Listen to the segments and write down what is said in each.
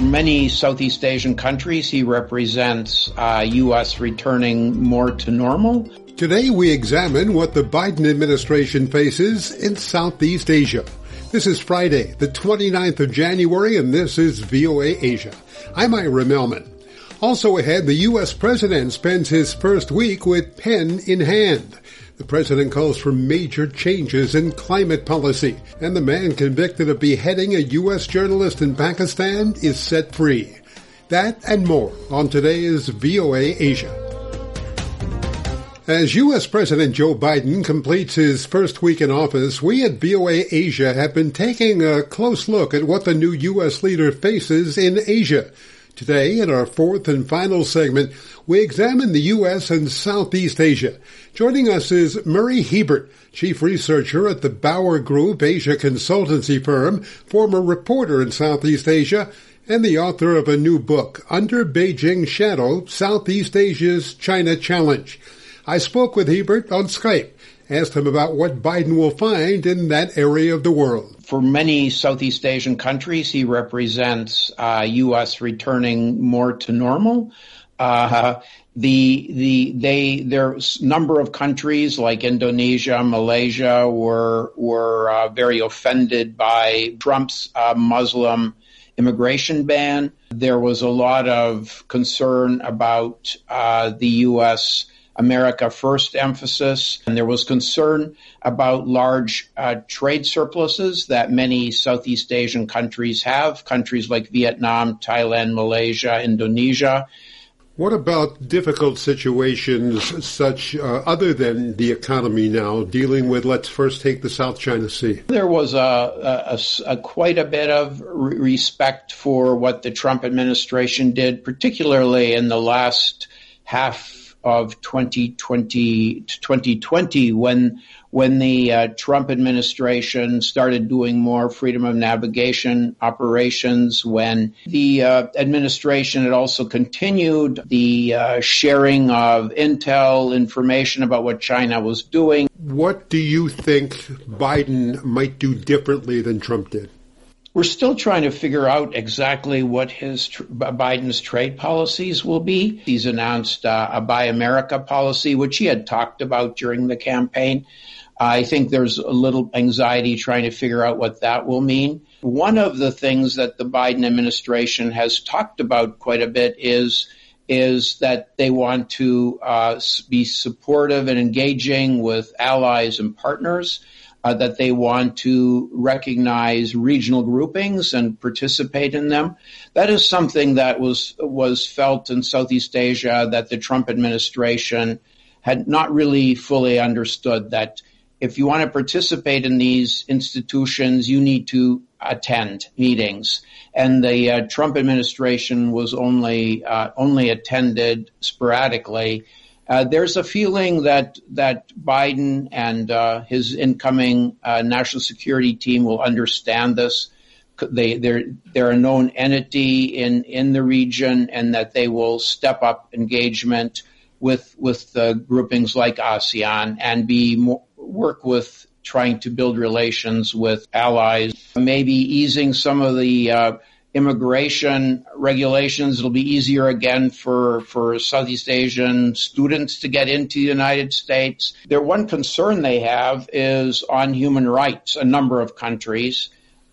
many Southeast Asian countries, he represents U.S. returning more to normal. Today we examine what the Biden administration faces in Southeast Asia. This is Friday, the 29th of January, and this is VOA Asia. I'm Ira Melman. Also ahead, the U.S. president spends his first week with pen in hand. The president calls for major changes in climate policy, and the man convicted of beheading a U.S. journalist in Pakistan is set free. That and more on today's VOA Asia. As U.S. President Joe Biden completes his first week in office, we at VOA Asia have been taking a close look at what the new U.S. leader faces in Asia. Today, in our fourth and final segment, we examine the U.S. and Southeast Asia. Joining us is Murray Hebert, chief researcher at the Bauer Group Asia consultancy firm, former reporter in Southeast Asia, and the author of a new book, Under Beijing's Shadow, Southeast Asia's China Challenge. I spoke with Hebert on Skype, asked him about what Biden will find in that area of the world. For many Southeast Asian countries, he represents U.S. returning more to normal. There's a number of countries like Indonesia, Malaysia were very offended by Trump's Muslim immigration ban. There was a lot of concern about the U.S. America First emphasis, and there was concern about large trade surpluses that many Southeast Asian countries have, countries like Vietnam, Thailand, Malaysia, Indonesia. What about difficult situations such other than the economy now, dealing with, let's first take the South China Sea? There was quite a bit of respect for what the Trump administration did, particularly in the last half of 2020 when the Trump administration started doing more freedom of navigation operations, when the administration had also continued the sharing of intel information about what China was doing. What do you think Biden might do differently than Trump did? We're still trying to figure out exactly what Biden's trade policies will be. He's announced a Buy America policy, which he had talked about during the campaign. I think there's a little anxiety trying to figure out what that will mean. One of the things that the Biden administration has talked about quite a bit is that they want to be supportive and engaging with allies and partners. That they want to recognize regional groupings and participate in them. That is something that was felt in Southeast Asia that the Trump administration had not really fully understood, that if you want to participate in these institutions, you need to attend meetings. And the Trump administration was only attended sporadically. There's a feeling that Biden and his incoming national security team will understand this. They're a known entity in the region, and that they will step up engagement with groupings like ASEAN and work with trying to build relations with allies, maybe easing some of the immigration regulations. It'll be easier again for Southeast Asian students to get into the United States. One concern they have is on human rights. A number of countries.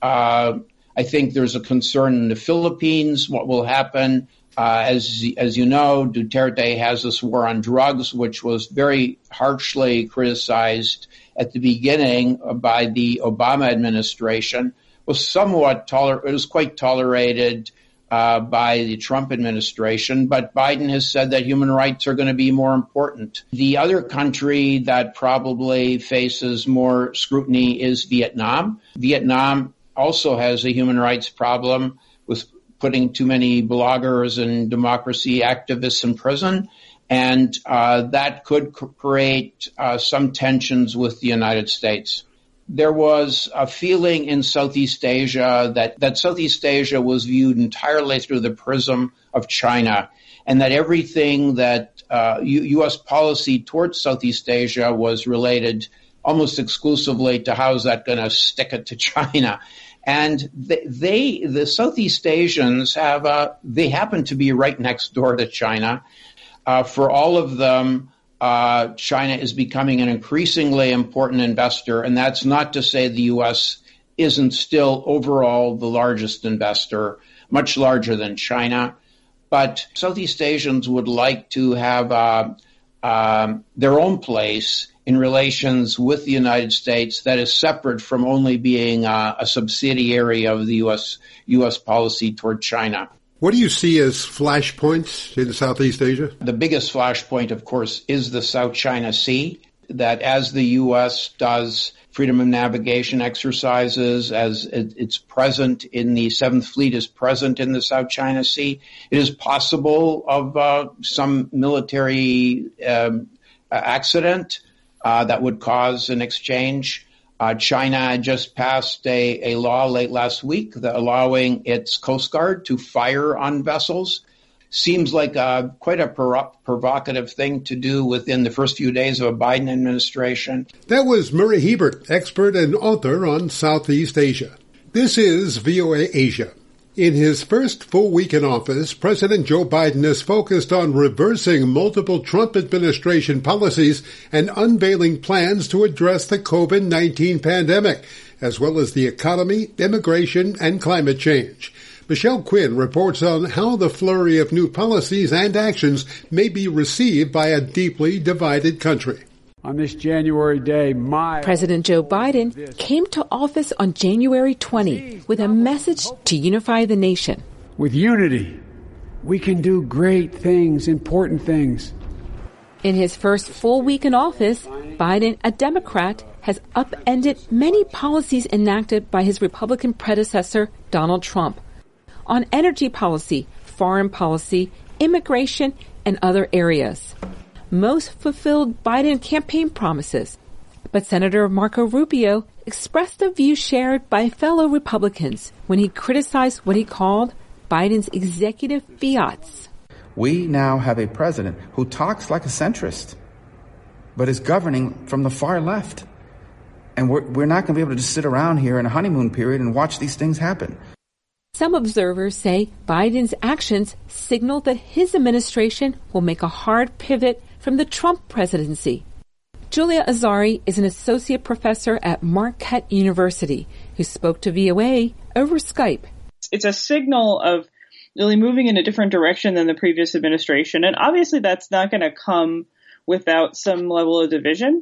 I think there's a concern in the Philippines. What will happen? As you know, Duterte has this war on drugs, which was very harshly criticized at the beginning by the Obama administration. Was quite tolerated by the Trump administration, but Biden has said that human rights are going to be more important. The other country that probably faces more scrutiny is Vietnam. Vietnam also has a human rights problem with putting too many bloggers and democracy activists in prison, and that could create some tensions with the United States. There was a feeling in Southeast Asia that Southeast Asia was viewed entirely through the prism of China, and that everything that U.S. policy towards Southeast Asia was related almost exclusively to how is that going to stick it to China. And the Southeast Asians they happen to be right next door to China. For all of them, China is becoming an increasingly important investor, and that's not to say the U.S. isn't still overall the largest investor, much larger than China. But Southeast Asians would like to have their own place in relations with the United States that is separate from only being a subsidiary of the U.S. policy toward China. What do you see as flashpoints in Southeast Asia? The biggest flashpoint, of course, is the South China Sea, that as the U.S. does freedom of navigation exercises, as it's present in the Seventh Fleet is present in the South China Sea, it is possible of some military accident that would cause an exchange. China just passed a law late last week allowing its Coast Guard to fire on vessels. Seems like quite a provocative thing to do within the first few days of a Biden administration. That was Murray Hebert, expert and author on Southeast Asia. This is VOA Asia. In his first full week in office, President Joe Biden is focused on reversing multiple Trump administration policies and unveiling plans to address the COVID-19 pandemic, as well as the economy, immigration, and climate change. Michelle Quinn reports on how the flurry of new policies and actions may be received by a deeply divided country. On this January day, President Joe Biden came to office on January 20 with a message to unify the nation. With unity, we can do great things, important things. In his first full week in office, Biden, a Democrat, has upended many policies enacted by his Republican predecessor, Donald Trump, on energy policy, foreign policy, immigration, and other areas. Most fulfilled Biden campaign promises, but Senator Marco Rubio expressed a view shared by fellow Republicans when he criticized what he called Biden's executive fiats. We now have a president who talks like a centrist, but is governing from the far left. And we're not going to be able to just sit around here in a honeymoon period and watch these things happen. Some observers say Biden's actions signal that his administration will make a hard pivot from the Trump presidency. Julia Azari is an associate professor at Marquette University who spoke to VOA over Skype. It's a signal of really moving in a different direction than the previous administration. And obviously that's not going to come without some level of division.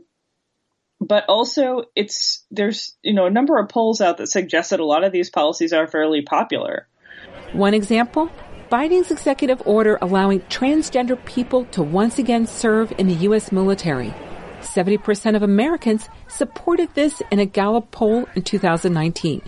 But also there's a number of polls out that suggest that a lot of these policies are fairly popular. One example, Biden's executive order allowing transgender people to once again serve in the U.S. military. 70% of Americans supported this in a Gallup poll in 2019.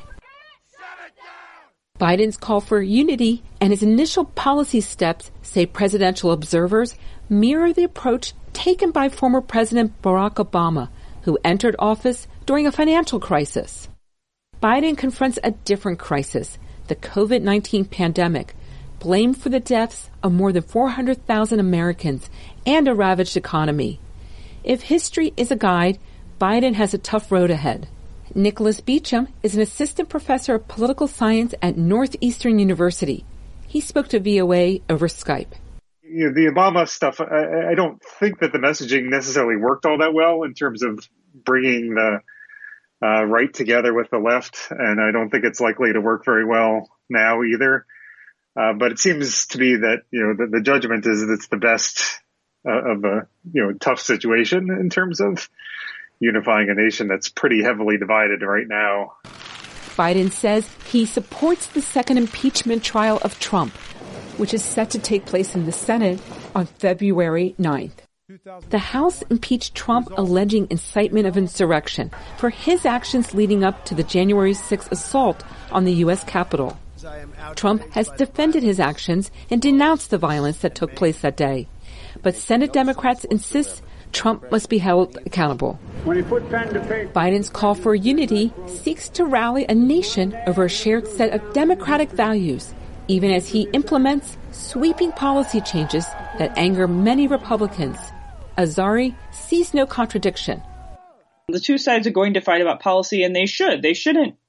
Biden's call for unity and his initial policy steps, say presidential observers, mirror the approach taken by former President Barack Obama, who entered office during a financial crisis. Biden confronts a different crisis, the COVID-19 pandemic, blamed for the deaths of more than 400,000 Americans and a ravaged economy. If history is a guide, Biden has a tough road ahead. Nicholas Beecham is an assistant professor of political science at Northeastern University. He spoke to VOA over Skype. The Obama stuff, I don't think that the messaging necessarily worked all that well in terms of bringing the right together with the left, and I don't think it's likely to work very well now either. But it seems to be that, the judgment is that it's the best of a, tough situation in terms of unifying a nation that's pretty heavily divided right now. Biden says he supports the second impeachment trial of Trump, which is set to take place in the Senate on February 9th. The House impeached Trump alleging incitement of insurrection for his actions leading up to the January 6th assault on the U.S. Capitol. Trump has defended his actions and denounced the violence that took place that day. But Senate Democrats insist Trump must be held accountable. Biden's call for unity seeks to rally a nation over a shared set of democratic values, even as he implements sweeping policy changes that anger many Republicans. Azari sees no contradiction. The two sides are going to fight about policy, and they should. They shouldn't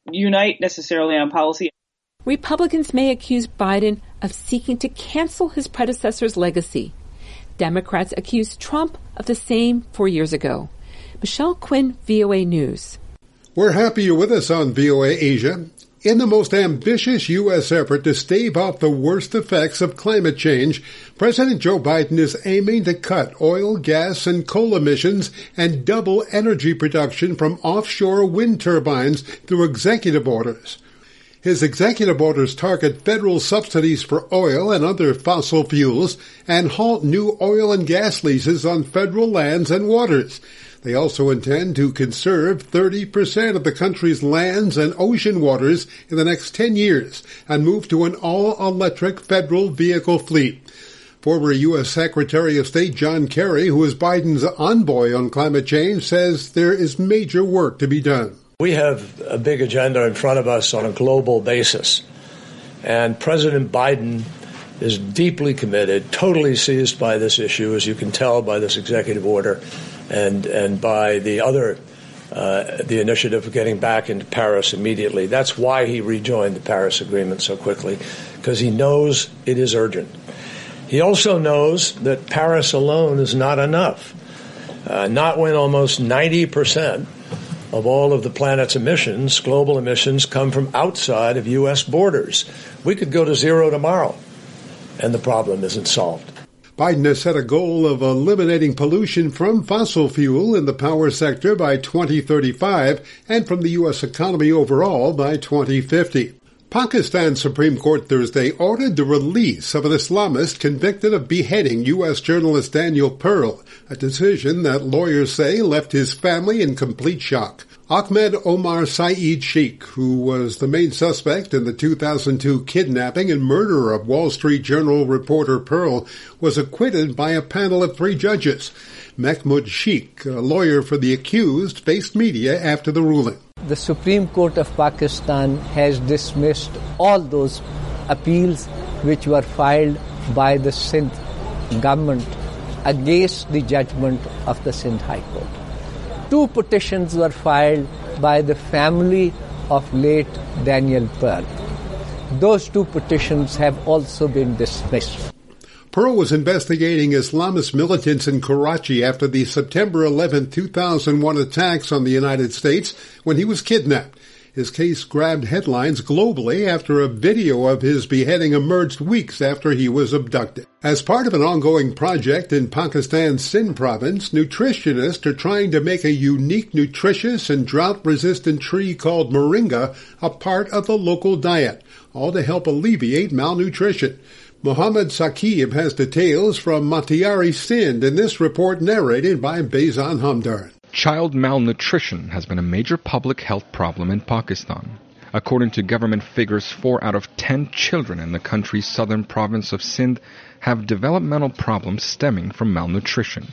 unite necessarily on policy. Republicans may accuse Biden of seeking to cancel his predecessor's legacy. Democrats accused Trump of the same 4 years ago. Michelle Quinn, VOA News. We're happy you're with us on VOA Asia. In the most ambitious U.S. effort to stave off the worst effects of climate change, President Joe Biden is aiming to cut oil, gas, and coal emissions and double energy production from offshore wind turbines through executive orders. His executive orders target federal subsidies for oil and other fossil fuels and halt new oil and gas leases on federal lands and waters. They also intend to conserve 30% of the country's lands and ocean waters in the next 10 years and move to an all-electric federal vehicle fleet. Former U.S. Secretary of State John Kerry, who is Biden's envoy on climate change, says there is major work to be done. We have a big agenda in front of us on a global basis, and President Biden is deeply committed, totally seized by this issue, as you can tell by this executive order and by the other, the initiative of getting back into Paris immediately. That's why he rejoined the Paris Agreement so quickly, because he knows it is urgent. He also knows that Paris alone is not enough, not when almost 90% of all of the planet's emissions, global emissions, come from outside of U.S. borders. We could go to zero tomorrow, and the problem isn't solved. Biden has set a goal of eliminating pollution from fossil fuel in the power sector by 2035 and from the U.S. economy overall by 2050. Pakistan's Supreme Court Thursday ordered the release of an Islamist convicted of beheading U.S. journalist Daniel Pearl, a decision that lawyers say left his family in complete shock. Ahmed Omar Saeed Sheikh, who was the main suspect in the 2002 kidnapping and murder of Wall Street Journal reporter Pearl, was acquitted by a panel of 3 judges. Mahmoud Sheikh, a lawyer for the accused, faced media after the ruling. The Supreme Court of Pakistan has dismissed all those appeals which were filed by the Sindh government against the judgment of the Sindh High Court. 2 petitions were filed by the family of late Daniel Pearl. Those 2 petitions have also been dismissed. Pearl was investigating Islamist militants in Karachi after the September 11, 2001 attacks on the United States when he was kidnapped. His case grabbed headlines globally after a video of his beheading emerged weeks after he was abducted. As part of an ongoing project in Pakistan's Sindh province, nutritionists are trying to make a unique, nutritious, and drought-resistant tree called moringa a part of the local diet, all to help alleviate malnutrition. Mohammed Saqib has details from Matiari, Sindh, in this report narrated by Bezan Hamdard. Child malnutrition has been a major public health problem in Pakistan. According to government figures, 4 out of 10 children in the country's southern province of Sindh have developmental problems stemming from malnutrition.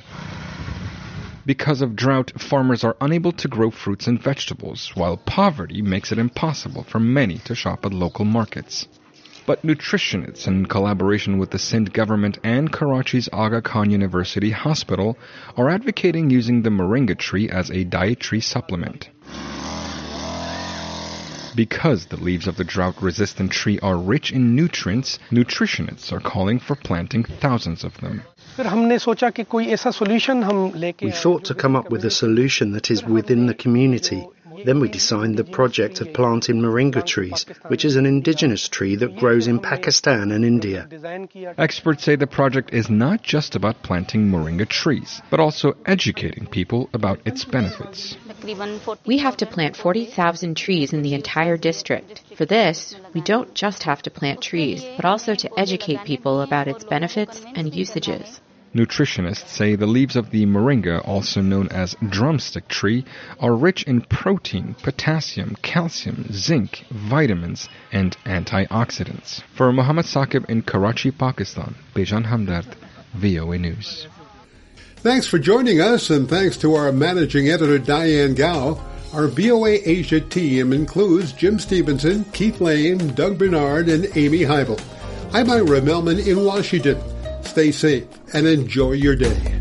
Because of drought, farmers are unable to grow fruits and vegetables, while poverty makes it impossible for many to shop at local markets. But nutritionists, in collaboration with the Sindh government and Karachi's Aga Khan University Hospital, are advocating using the moringa tree as a dietary supplement. Because the leaves of the drought-resistant tree are rich in nutrients, nutritionists are calling for planting thousands of them. We thought to come up with a solution that is within the community. Then we designed the project of planting moringa trees, which is an indigenous tree that grows in Pakistan and India. Experts say the project is not just about planting moringa trees, but also educating people about its benefits. We have to plant 40,000 trees in the entire district. For this, we don't just have to plant trees, but also to educate people about its benefits and usages. Nutritionists say the leaves of the moringa, also known as drumstick tree, are rich in protein, potassium, calcium, zinc, vitamins, and antioxidants. For Mohammed Saqib in Karachi, Pakistan, Bejan Hamdard, VOA News. Thanks for joining us, and thanks to our managing editor, Diane Gao. Our VOA Asia team includes Jim Stevenson, Keith Lane, Doug Bernard, and Amy Heibel. I'm Ira Melman in Washington. Stay safe and enjoy your day.